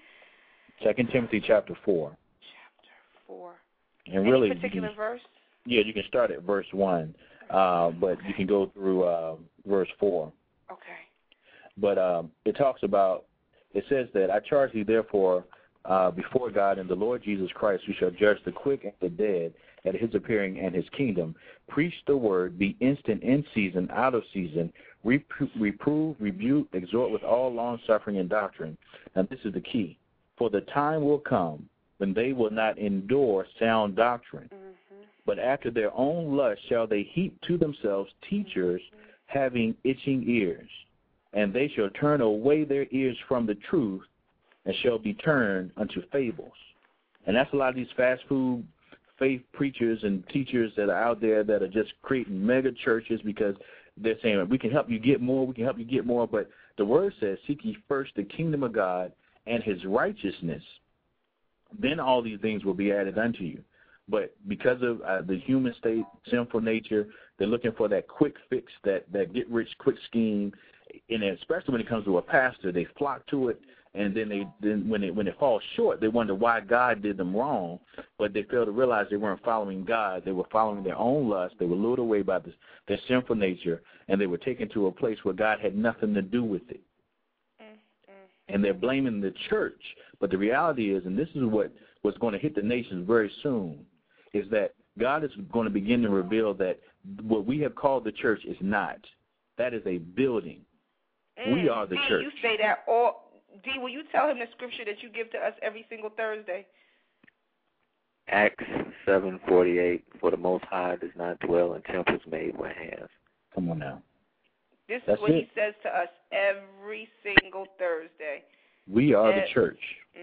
B: 2
D: Timothy chapter 4.
B: Chapter 4.
D: And
B: any
D: really,
B: particular verse?
D: Yeah, you can start at verse 1, but you can go through verse 4.
B: Okay.
D: But it talks about, it says that, I charge thee therefore before God and the Lord Jesus Christ, who shall judge the quick and the dead at his appearing and his kingdom. Preach the word, be instant in season, out of season, reprove, rebuke, exhort with all long-suffering and doctrine. Now this is the key. For the time will come when they will not endure sound doctrine, but after their own lust shall they heap to themselves teachers having itching ears, and they shall turn away their ears from the truth and shall be turned unto fables. And that's a lot of these fast food faith preachers and teachers that are out there that are just creating mega churches because they're saying, we can help you get more, we can help you get more. But the word says, seek ye first the kingdom of God and his righteousness. Then all these things will be added unto you. But because of the human state, sinful nature, they're looking for that quick fix, that get-rich-quick scheme. And especially when it comes to a pastor, they flock to it. And then when it falls short, they wonder why God did them wrong. But they fail to realize they weren't following God. They were following their own lust. They were lured away by their sinful nature, and they were taken to a place where God had nothing to do with it. And they're blaming the church. But the reality is, and this is what's going to hit the nations very soon, is that God is going to begin to reveal that what we have called the church is not. That is a building. We are the church.
B: You say that all. D, will you tell him the scripture that you give to us every single Thursday?
C: Acts 7:48, for the Most High does not dwell in temples made with hands.
D: Come on now.
B: This is what he says to us every single Thursday.
D: We are the church.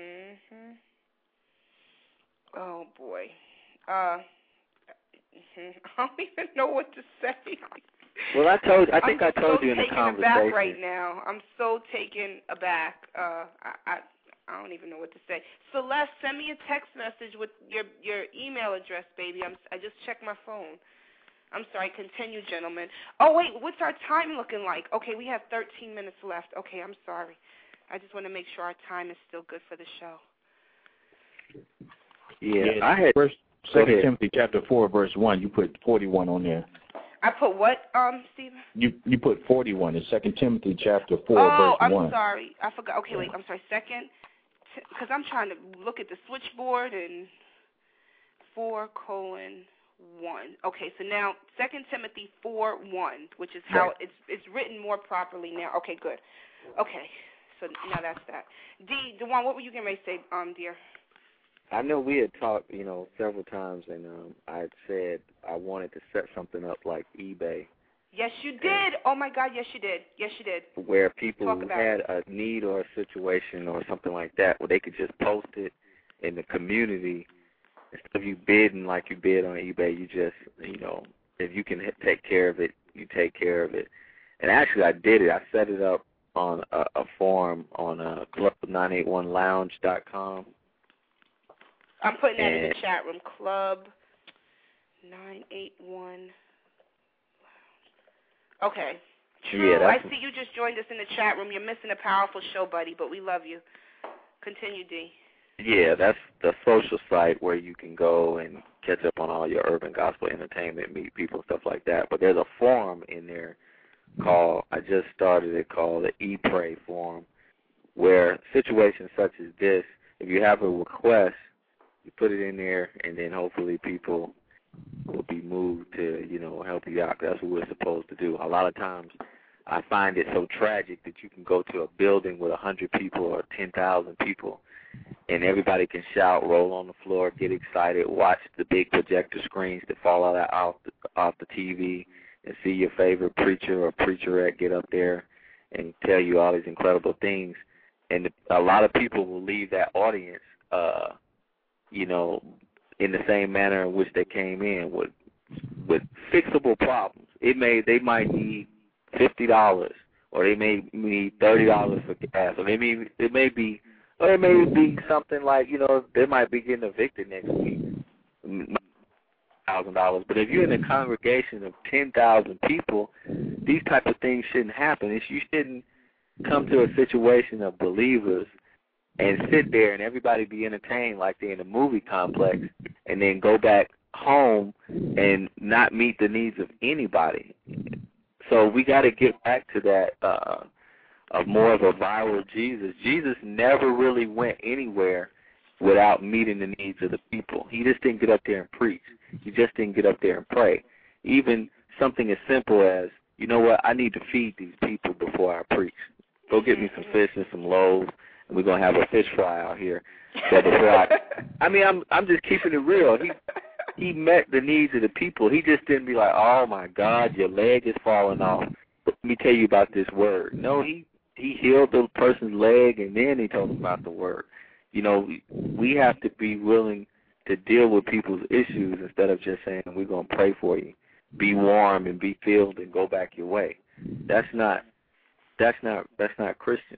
B: Oh, boy. I don't even know what to say.
C: Well, I think I told you in the conversation.
B: I'm so taken aback right now. I'm so taken aback. I don't even know what to say. Celeste, send me a text message with your email address, baby. I just checked my phone. I'm sorry. Continue, gentlemen. Oh, wait. What's our time looking like? Okay, we have 13 minutes left. Okay, I'm sorry. I just want to make sure our time is still good for the show.
C: Yeah, I had
D: 2 Timothy chapter 4, verse 1. You put 41 on there.
B: I put what, Stephen?
D: You put 41 in 2 Timothy chapter 4, verse 1.
B: Oh, I'm sorry. I forgot. Okay, wait. I'm sorry. Because I'm trying to look at the switchboard and 4:1. Okay, so now 2 Timothy 4:1, which is how it's written more properly now. Okay, good. Okay, so now that's that. D, DeJuan, what were you getting ready to say, dear?
C: I know we had talked, several times, and I had said I wanted to set something up like eBay.
B: Yes, you did. Oh, my God, yes, you did. Yes, you did.
C: Where people who had a need or a situation or something like that, where they could just post it in the community. Instead of you bidding like you bid on eBay, you just, if you can take care of it, you take care of it. And actually, I did it. I set it up on a forum on club981lounge.com.
B: I'm putting that in the chat room. Club 981. Okay. True.
C: Yeah,
B: I see you just joined us in the chat room. You're missing a powerful show, buddy, but we love you. Continue, D.
C: Yeah, that's the social site where you can go and catch up on all your urban gospel entertainment, meet people, stuff like that. But there's a forum in there I just started it called the ePray forum, where situations such as this, if you have a request, you put it in there, and then hopefully people will be moved to, help you out. That's what we're supposed to do. A lot of times I find it so tragic that you can go to a building with 100 people or 10,000 people, and everybody can shout, roll on the floor, get excited, watch the big projector screens that fall off the TV, and see your favorite preacher or preacherette get up there and tell you all these incredible things. And a lot of people will leave that audience in the same manner in which they came in with fixable problems. They might need $50, or they may need $30 for gas, or it may be something like they might be getting evicted next week, $1,000. But if you're in a congregation of 10,000 people, these type of things shouldn't happen. You shouldn't come to a situation of believers and sit there and everybody be entertained like they're in a movie complex, and then go back home and not meet the needs of anybody. So we got to get back to that of more of a viral Jesus. Jesus never really went anywhere without meeting the needs of the people. He just didn't get up there and preach. He just didn't get up there and pray. Even something as simple as, you know what, I need to feed these people before I preach. Go get me some fish and some loaves, and we're going to have a fish fry out here. So before I'm just keeping it real. He met the needs of the people. He just didn't be like, oh, my God, your leg is falling off. Let me tell you about this word. No, he healed the person's leg, and then he told them about the word. You know, we have to be willing to deal with people's issues instead of just saying, we're going to pray for you. Be warm and be filled and go back your way. That's not Christian.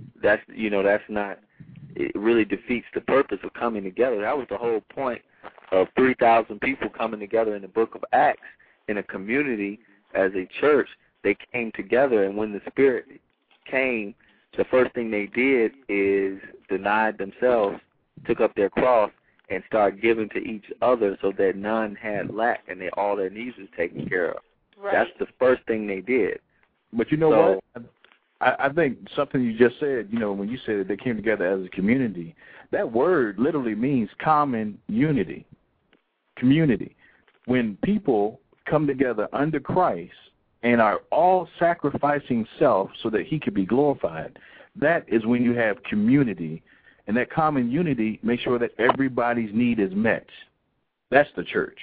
C: It really defeats the purpose of coming together. That was the whole point of 3,000 people coming together in the book of Acts in a community as a church. They came together, and when the Spirit came, the first thing they did is denied themselves, took up their cross, and started giving to each other so that none had lack and all their needs was taken care of.
B: Right.
C: That's the first thing they did.
D: But you know what? I think something you just said, you know, when you said that they came together as a community, that word literally means common unity, community. When people come together under Christ and are all sacrificing self so that he could be glorified, that is when you have community. And that common unity makes sure that everybody's need is met. That's the church.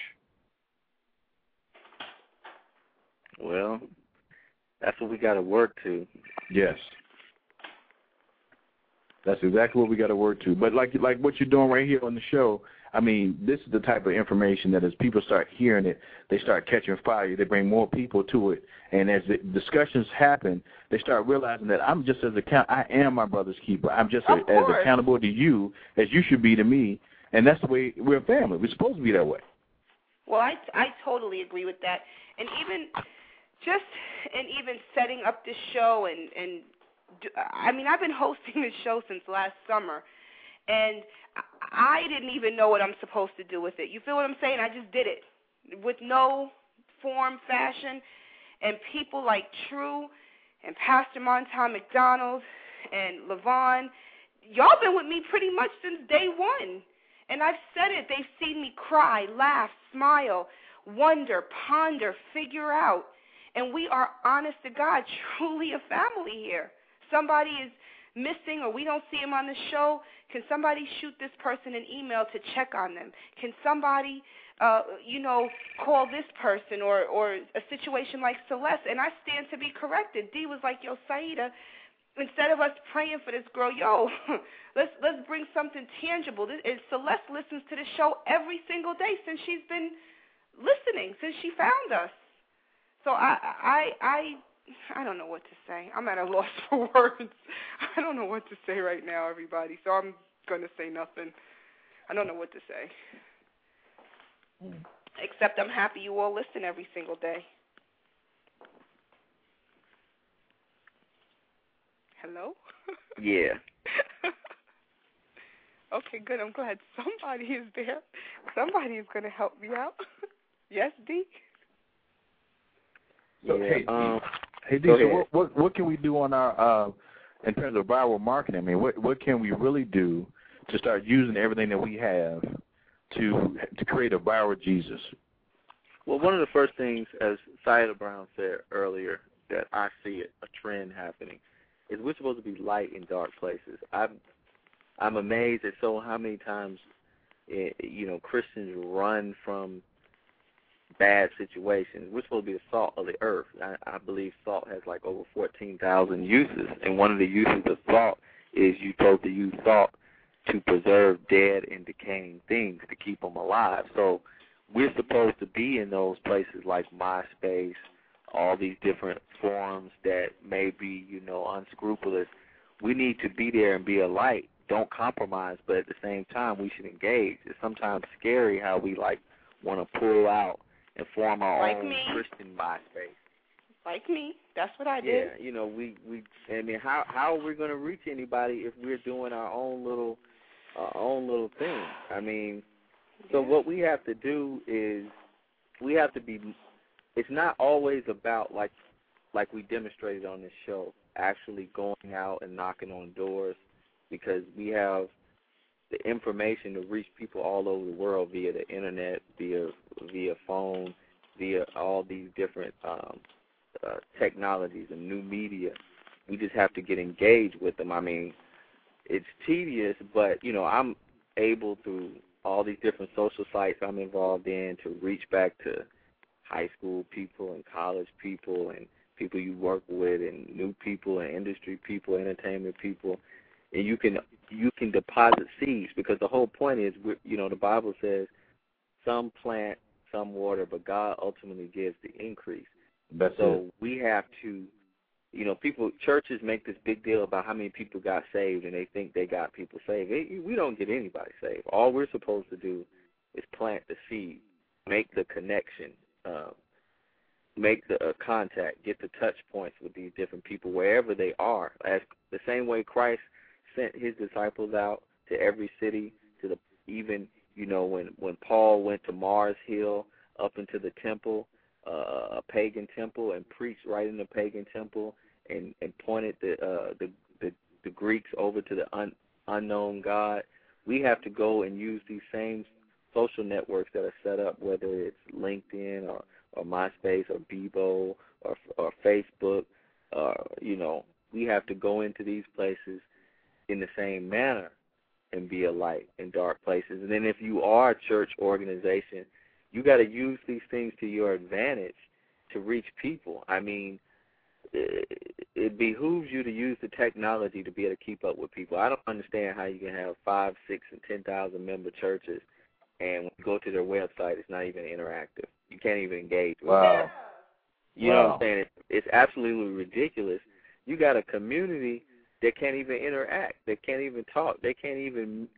C: Well, that's what we got to work to.
D: Yes. That's exactly what we got to work to. But like what you're doing right here on the show, I mean, this is the type of information that as people start hearing it, they start catching fire. They bring more people to it. And as the discussions happen, they start realizing that I'm just I am my brother's keeper. I'm just as accountable to you as you should be to me. And that's the way we're a family. We're supposed to be that way.
B: Well, I totally agree with that. And even setting up this show I've been hosting this show since last summer, and I didn't even know what I'm supposed to do with it. You feel what I'm saying? I just did it with no form, fashion, and people like True and Pastor Monton McDonald and LaVon, y'all been with me pretty much since day one. And I've said it. They've seen me cry, laugh, smile, wonder, ponder, figure out. And we are, honest to God, truly a family here. Somebody is missing or we don't see him on the show, can somebody shoot this person an email to check on them? Can somebody, call this person or a situation like Celeste? And I stand to be corrected. Dee was like, yo, Saida, instead of us praying for this girl, let's bring something tangible. Celeste listens to the show every single day since she's been listening, since she found us. So I don't know what to say. I'm at a loss for words. I don't know what to say right now, everybody. So I'm going to say nothing. I don't know what to say. Except I'm happy you all listen every single day. Hello?
C: Yeah.
B: Okay, good. I'm glad somebody is there. Somebody is going to help me out. Yes, Dee?
D: So,
C: yeah.
D: Hey, Dee, so what can we do on our in terms of viral marketing? I mean, what can we really do to start using everything that we have to create a viral Jesus?
C: Well, one of the first things, as Saida Brown said earlier, that I see a trend happening is we're supposed to be light in dark places. I'm amazed at how many times Christians run from bad situations. We're supposed to be the salt of the earth. I believe salt has like over 14,000 uses, and one of the uses of salt is you're supposed to use salt to preserve dead and decaying things to keep them alive. So we're supposed to be in those places like MySpace, all these different forums that may be, unscrupulous. We need to be there and be a light. Don't compromise, but at the same time, we should engage. It's sometimes scary how we want to pull out and form our own Christian MySpace.
B: Like me. That's what I did.
C: Yeah, how are we going to reach anybody if we're doing our own little thing? I mean, so what we have to do is we have to be, it's not always about like we demonstrated on this show, actually going out and knocking on doors, because we have the information to reach people all over the world via the internet, via phone, via all these different technologies and new media. We just have to get engaged with them. I mean, it's tedious, but, you know, I'm able through all these different social sites I'm involved in to reach back to high school people and college people and people you work with and new people and industry people, entertainment people. And you can deposit seeds, because the whole point is, you know, the Bible says some plant, some water, but God ultimately gives the increase. So we have to, you know, churches make this big deal about how many people got saved, and they think they got people saved. We don't get anybody saved. All we're supposed to do is plant the seed, make the connection, make the contact, get the touch points with these different people wherever they are. As the same way Christ sent his disciples out to every city, to the even, you know, when Paul went to Mars Hill up into the temple, a pagan temple, and preached right in the pagan temple and pointed the Greeks over to the unknown God. We have to go and use these same social networks that are set up, whether it's LinkedIn or MySpace or Bebo or Facebook. You know, we have to go into these places in the same manner and be a light in dark places. And then if you are a church organization, you got to use these things to your advantage to reach people. I mean, it behooves you to use the technology to be able to keep up with people. I don't understand how you can have 5, 6, and 10,000 member churches, and when you go to their website, it's not even interactive. You can't even engage with them. You know what I'm saying? It's absolutely ridiculous. You got a community that can't even interact. They can't even talk. They can't even,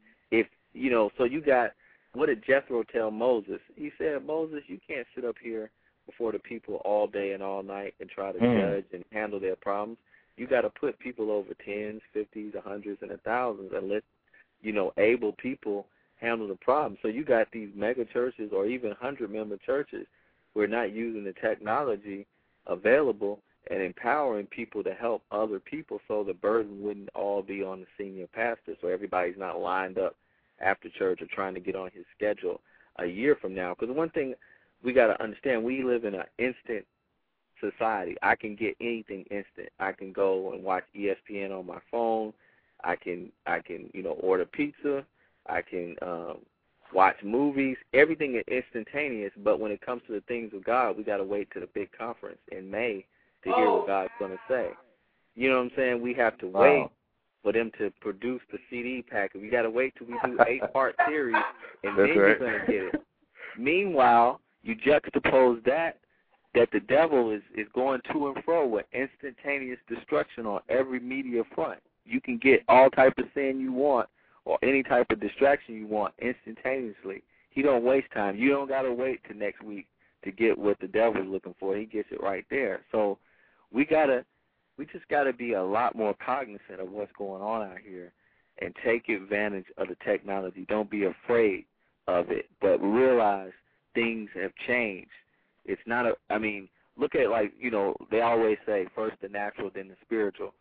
C: so you got, what did Jethro tell Moses? He said, Moses, you can't sit up here before the people all day and all night and try to judge and handle their problems. You got to put people over 10s, 50s, 100s, and 1,000s and let, able people handle the problem. So you got these mega churches or even 100-member churches who are not using the technology available and empowering people to help other people, so the burden wouldn't all be on the senior pastor, so everybody's not lined up after church or trying to get on his schedule a year from now. Because one thing we got to understand, we live in an instant society. I can get anything instant. I can go and watch ESPN on my phone. I can order pizza. I can watch movies. Everything is instantaneous, but when it comes to the things of God, we got to wait to the big conference in May to hear what God's going to say. You know what I'm saying? We have to wait for them to produce the CD package. We got to wait till we do 8-part series, and then you're going to get it. Meanwhile, you juxtapose that the devil is going to and fro with instantaneous destruction on every media front. You can get all type of sin you want or any type of distraction you want instantaneously. He don't waste time. You don't got to wait till next week to get what the devil's looking for. He gets it right there. So we just got to be a lot more cognizant of what's going on out here and take advantage of the technology. Don't be afraid of it, but realize things have changed. It's not look at they always say first the natural, then the spiritual.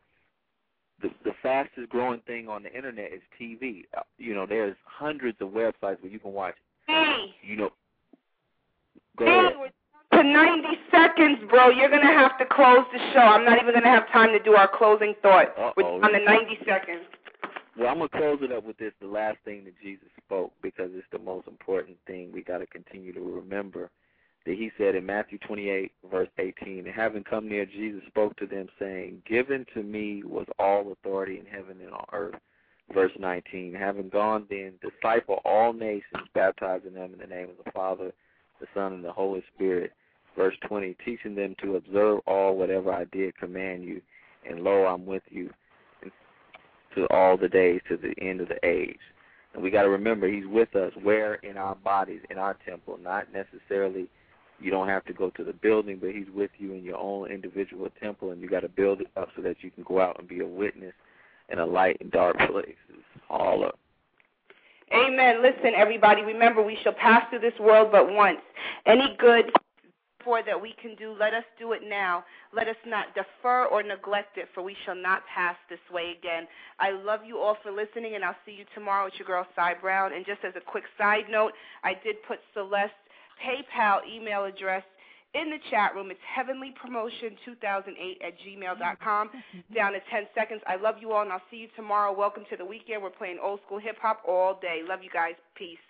C: The fastest growing thing on the internet is TV. There's hundreds of websites where you can watch. Go ahead.
B: To 90 seconds, bro. You're going to have to close the show. I'm not even going to have time to do our closing thought on the 90 seconds.
C: Well, I'm going to close it up with this, the last thing that Jesus spoke, because it's the most important thing we got to continue to remember. That he said in Matthew 28, verse 18, and having come near, Jesus spoke to them, saying, given to me was all authority in heaven and on earth. Verse 19, having gone then, disciple all nations, baptizing them in the name of the Father, the Son, and the Holy Spirit. Verse 20, teaching them to observe all whatever I did command you, and lo, I'm with you to all the days, to the end of the age. And we got to remember, he's with us where? In our bodies, in our temple, not necessarily. You don't have to go to the building, but he's with you in your own individual temple, and you got to build it up so that you can go out and be a witness in a light in dark places. All up.
B: Amen. Listen, everybody, remember we shall pass through this world but once. Any good for that we can do, let us do it now. Let us not defer or neglect it, for we shall not pass this way again. I love you all for listening, and I'll see you tomorrow with your girl, Cy Brown. And just as a quick side note, I did put Celeste's PayPal email address in the chat room. It's heavenlypromotion2008@gmail.com. Down to 10 seconds. I love you all, and I'll see you tomorrow. Welcome to the weekend. We're playing old school hip-hop all day. Love you guys. Peace.